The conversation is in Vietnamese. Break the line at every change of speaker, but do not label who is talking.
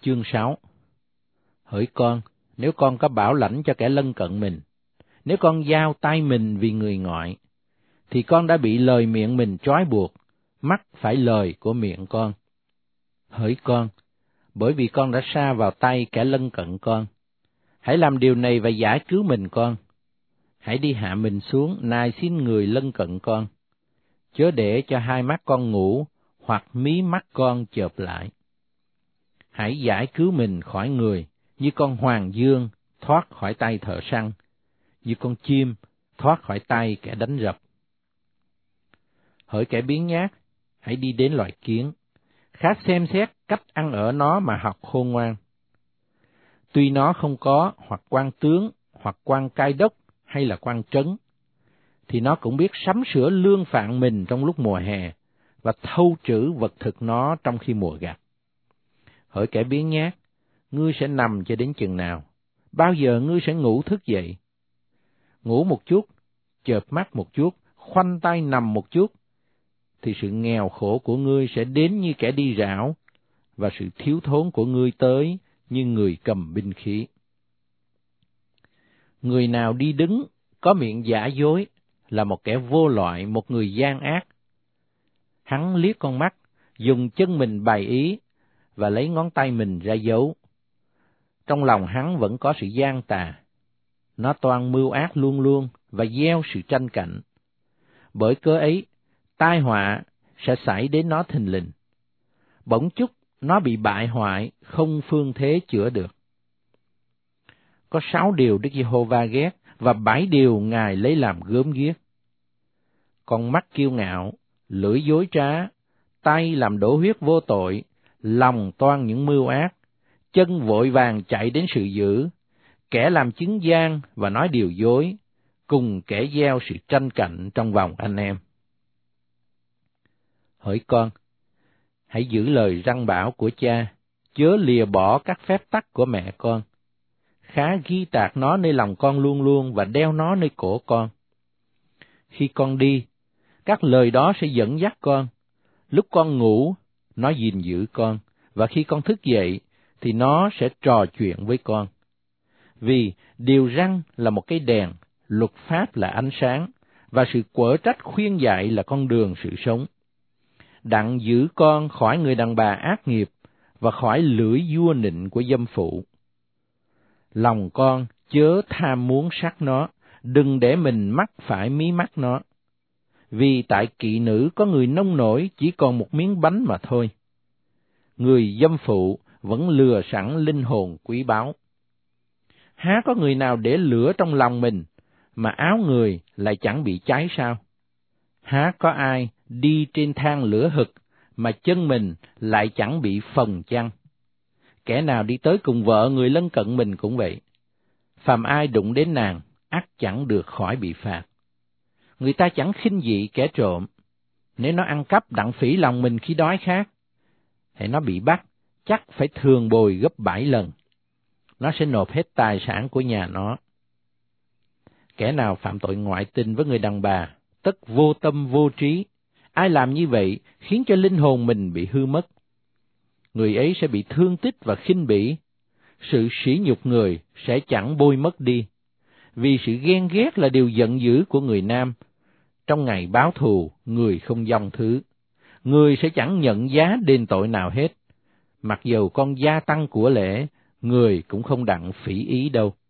Chương 6. Hỡi con, nếu con có bảo lãnh cho kẻ lân cận mình, nếu con giao tay mình vì người ngoại, thì con đã bị lời miệng mình trói buộc, mắc phải lời của miệng con. Hỡi con, bởi vì con đã sa vào tay kẻ lân cận con, hãy làm điều này và giải cứu mình con. Hãy đi hạ mình xuống, nài xin người lân cận con, chớ để cho hai mắt con ngủ, hoặc mí mắt con chợp lại. Hãy giải cứu mình khỏi người, như con hoàng dương thoát khỏi tay thợ săn, như con chim thoát khỏi tay kẻ đánh rập. Hỡi kẻ biếng nhác, hãy đi đến loài kiến, khá xem xét cách ăn ở nó mà học khôn ngoan. Tuy nó không có hoặc quan tướng, hoặc quan cai đốc, hay là quan trấn, thì nó cũng biết sắm sửa lương phạn mình trong lúc mùa hè, và thâu trữ vật thực nó trong khi mùa gặt. Hỡi kẻ biếng nhác, ngươi sẽ nằm cho đến chừng nào? Bao giờ ngươi sẽ ngủ thức dậy? Ngủ một chút, chợp mắt một chút, khoanh tay nằm một chút, thì sự nghèo khổ của ngươi sẽ đến như kẻ đi rảo, và sự thiếu thốn của ngươi tới như người cầm binh khí. Người nào đi đứng, có miệng giả dối, là một kẻ vô loại, một người gian ác. Hắn liếc con mắt, dùng chân mình bày ý, và lấy ngón tay mình ra dấu. Trong lòng hắn vẫn có sự gian tà. Nó toan mưu ác luôn luôn, và gieo sự tranh cạnh. Bởi cớ ấy, tai họa sẽ xảy đến nó thình lình. Bỗng chốc nó bị bại hoại, không phương thế chữa được. Có 6 điều Đức Giê-hô-va ghét, và 7 điều Ngài lấy làm gớm ghiếc. Con mắt kiêu ngạo, lưỡi dối trá, tay làm đổ huyết vô tội, lòng toan những mưu ác, chân vội vàng chạy đến sự dữ, kẻ làm chứng gian và nói điều dối, cùng kẻ gieo sự tranh cạnh trong vòng anh em. Hỡi con, hãy giữ lời răn bảo của cha, chớ lìa bỏ các phép tắc của mẹ con. Khá ghi tạc nó nơi lòng con luôn luôn, và đeo nó nơi cổ con. Khi con đi, các lời đó sẽ dẫn dắt con. Lúc con ngủ, nó gìn giữ con, và khi con thức dậy, thì nó sẽ trò chuyện với con. Vì điều răn là một cái đèn, luật pháp là ánh sáng, và sự quở trách khuyên dạy là con đường sự sống. Đặng giữ con khỏi người đàn bà ác nghiệp, và khỏi lưỡi vua nịnh của dâm phụ. Lòng con chớ tham muốn sắc nó, đừng để mình mắc phải mí mắt nó. Vì tại kỵ nữ có người nông nổi chỉ còn một miếng bánh mà thôi. Người dâm phụ vẫn lừa sẵn linh hồn quý báu. Há có người nào để lửa trong lòng mình, mà áo người lại chẳng bị cháy sao? Há có ai đi trên thang lửa hực, mà chân mình lại chẳng bị phồng chăng? Kẻ nào đi tới cùng vợ người lân cận mình cũng vậy. Phàm ai đụng đến nàng, ắt chẳng được khỏi bị phạt. Người ta chẳng khinh dị kẻ trộm, nếu nó ăn cắp đặng phỉ lòng mình khi đói khát. Hễ nó bị bắt, chắc phải thường bồi gấp 7 lần. Nó sẽ nộp hết tài sản của nhà nó. Kẻ nào phạm tội ngoại tình với người đàn bà, tất vô tâm vô trí. Ai làm như vậy khiến cho linh hồn mình bị hư mất. Người ấy sẽ bị thương tích và khinh bỉ. Sự sỉ nhục người sẽ chẳng bôi mất đi. Vì sự ghen ghét là điều giận dữ của người nam. Trong ngày báo thù, người không dong thứ. Người sẽ chẳng nhận giá đền tội nào hết. Mặc dầu con gia tăng của lễ, người cũng không đặng phỉ ý đâu.